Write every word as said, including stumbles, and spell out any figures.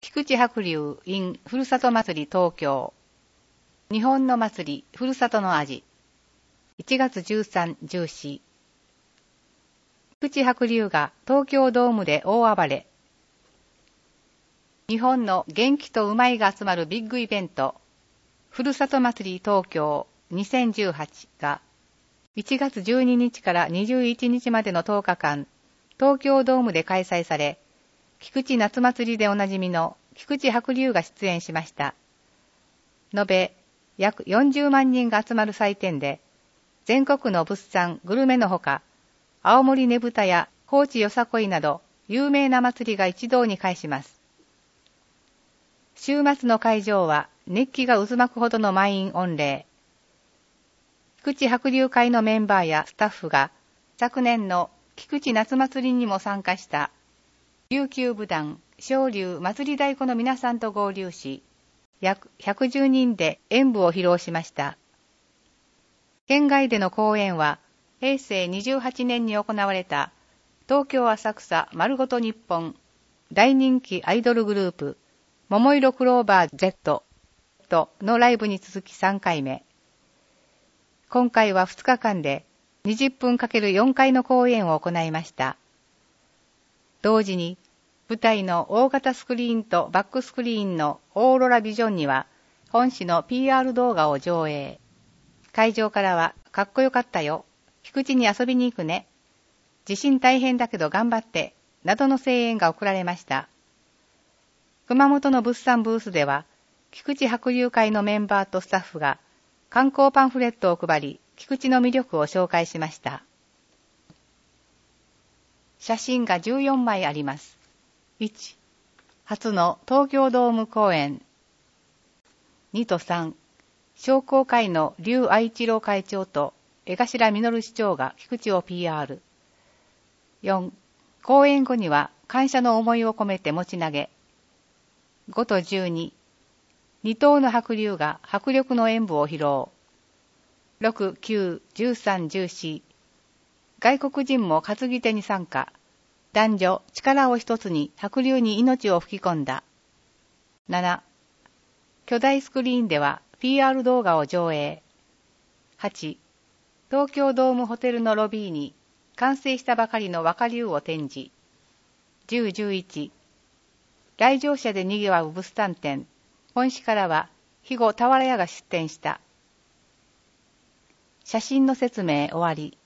菊池白龍 in ふるさと祭り東京。日本の祭り、ふるさとの味。いちがつじゅうさん、じゅうよっ。菊池白龍が東京ドームで大暴れ。日本の元気とうまいが集まるビッグイベント、ふるさと祭り東京にせんじゅうはちがいちがつじゅうににちからにじゅういちにちまでのとおかかん、東京ドームで開催され、菊池夏祭りでおなじみの菊池白龍が出演しました。延べ約よんじゅうまんにんが集まる祭典で、全国の物産、グルメのほか、青森ねぶたや高知よさこいなど有名な祭りが一堂に会します。週末の会場は熱気が渦巻くほどの満員御礼。菊池白龍会のメンバーやスタッフが昨年の菊池夏祭りにも参加した琉球武団昇龍祭り太鼓の皆さんと合流し、約ひゃくじゅうにんで演舞を披露しました。県外での公演はへいせいにじゅうはちねんに行われた東京浅草丸ごと日本大人気アイドルグループ桃色クローバー Z のライブに続きさんかいめ。今回はふつかかんでにじゅっぷん ×よん 回の公演を行いました。同時に舞台の大型スクリーンとバックスクリーンのオーロラビジョンには本誌の ピーアール 動画を上映。会場からはかっこよかったよ、菊池に遊びに行くね、地震大変だけど頑張って、などの声援が送られました。熊本の物産ブースでは、菊池白龍会のメンバーとスタッフが観光パンフレットを配り、菊池の魅力を紹介しました。写真がじゅうよんまいあります。いち、初の東京ドーム公演。にとさん、商工会の劉愛一郎会長と江頭実市長が菊池を ピーアール。よん、公演後には感謝の思いを込めて持ち投げ。ごとじゅうに、二頭の白龍が迫力の演舞を披露。ろく、きゅう、じゅうさん、じゅうよん、外国人も担ぎ手に参加。男女力を一つに白龍に命を吹き込んだ。なな、巨大スクリーンでは ピーアール 動画を上映。はち、東京ドームホテルのロビーに完成したばかりの和歌龍を展示。じゅう、じゅういち、来場者で賑わう物産展。本誌からは肥後俵屋が出展した。写真の説明終わり。